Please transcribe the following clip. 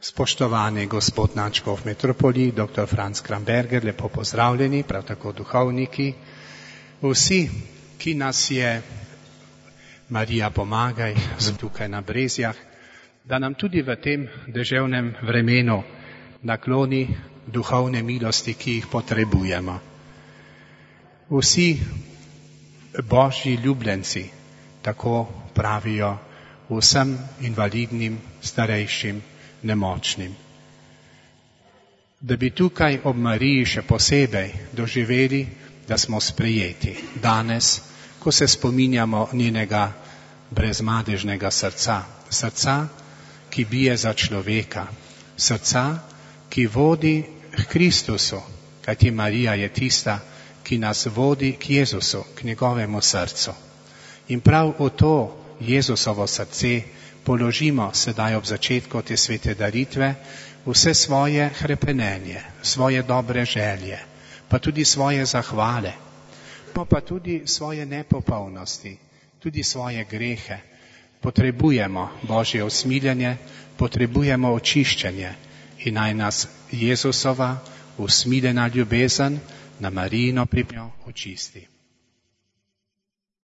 Spoštovani gospod nadškof metropolij, dr. Franc Kramberger, lepo pozdravljeni, prav tako duhovniki. Vsi, ki nas je Marija pomagaj tukaj na Brezjah, da nam tudi v tem deževnem vremenu nakloni duhovne milosti, ki jih potrebujemo. Vsi božji ljubljenci tako pravijo vsem invalidnim, starejšim, nemočnim. Da bi tukaj ob Mariji še posebej doživeli, da smo sprejeti danes, ko se spominjamo njenega brezmadežnega srca. Srca, ki bije za človeka. Srca, ki vodi k Kristusu, kajti Marija je tista, ki nas vodi k Jezusu, k njegovemu srcu. In prav v to Jezusovo srce položimo sedaj ob začetku te svete daritve vse svoje hrepenenje, svoje dobre želje, pa tudi svoje zahvale, pa tudi svoje nepopolnosti, tudi svoje grehe. Potrebujemo Božje usmiljenje, potrebujemo očiščenje in naj nas Jezusova usmiljena ljubezen na Marijino pripnjo očisti.